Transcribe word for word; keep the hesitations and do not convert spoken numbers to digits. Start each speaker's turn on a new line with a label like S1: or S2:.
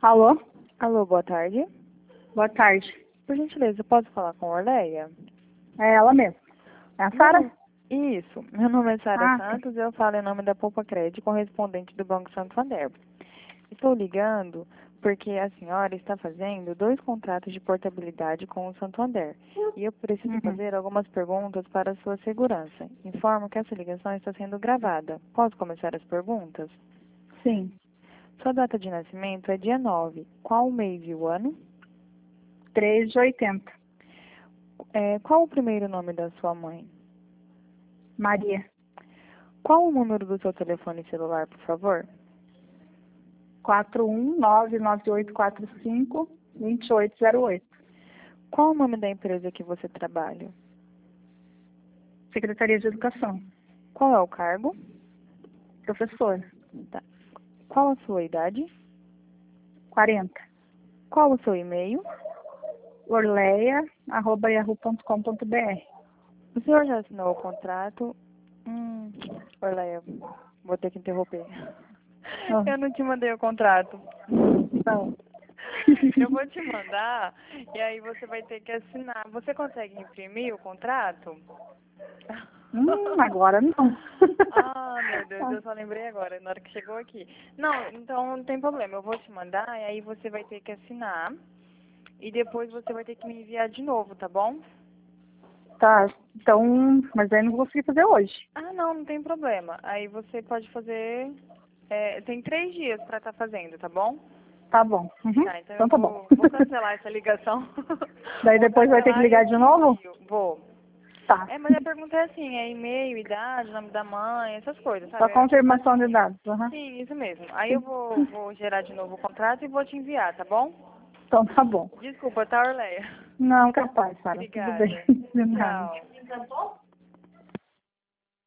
S1: Alô?
S2: Alô, boa tarde.
S1: Boa tarde.
S2: Por gentileza, posso falar com a Orleia?
S1: É ela mesmo. É a Sara?
S2: Não. Isso. Meu nome é Sara
S1: Ah,
S2: Santos e eu falo em nome da Poupa Crédito, correspondente do Banco Santander. Estou ligando porque a senhora está fazendo dois contratos de portabilidade com o Santander. E eu preciso
S1: uhum.
S2: fazer algumas perguntas para a sua segurança. Informo que essa ligação está sendo gravada. Posso começar as perguntas?
S1: Sim.
S2: Sua data de nascimento é dia nove. Qual o mês e o ano?
S1: três de oitenta.
S2: É, qual o primeiro nome da sua mãe?
S1: Maria.
S2: Qual o número do seu telefone celular, por favor?
S1: quatro um nove nove oito quatro cinco dois oito zero oito.
S2: Qual o nome da empresa que você trabalha?
S1: Secretaria de Educação.
S2: Qual é o cargo?
S1: Professora.
S2: Tá. Qual a sua idade?
S1: quarenta.
S2: Qual o seu e-mail?
S1: orleia arroba yahoo ponto com ponto br.
S2: O senhor já assinou o contrato? Hum, Orleia, vou ter que interromper.
S1: Ah.
S2: Eu não te mandei o contrato.
S1: Não.
S2: Eu vou te mandar e aí você vai ter que assinar. Você consegue imprimir o contrato?
S1: Hum, agora não.
S2: Ah, meu Deus, eu só lembrei agora, na hora que chegou aqui. Não, então não tem problema, eu vou te mandar e aí você vai ter que assinar e depois você vai ter que me enviar de novo, tá bom?
S1: Tá, então, mas aí não vou conseguir fazer hoje.
S2: Ah, não, não tem problema. Aí você pode fazer, é, tem três dias pra estar fazendo, tá bom?
S1: Tá bom. Uhum.
S2: Tá, então
S1: Então
S2: eu
S1: tá bom.
S2: vou, vou cancelar essa ligação.
S1: Daí
S2: Vou
S1: depois vai ter que
S2: cancelar e
S1: ligar
S2: eu
S1: de
S2: te
S1: novo?
S2: envio. Vou.
S1: Tá.
S2: É, mas a pergunta é assim, é e-mail, idade, nome da mãe, essas coisas,
S1: Só
S2: sabe? É tudo
S1: confirmação de
S2: basiquinho.
S1: dados. Uhum.
S2: Sim, isso mesmo. Aí eu vou, vou gerar de novo o contrato e vou te enviar, tá bom?
S1: Então tá bom.
S2: Desculpa, tá, Orleia?
S1: Não, capaz, Sara. Tudo bem.
S2: Obrigada.
S1: De nada.
S2: Tchau.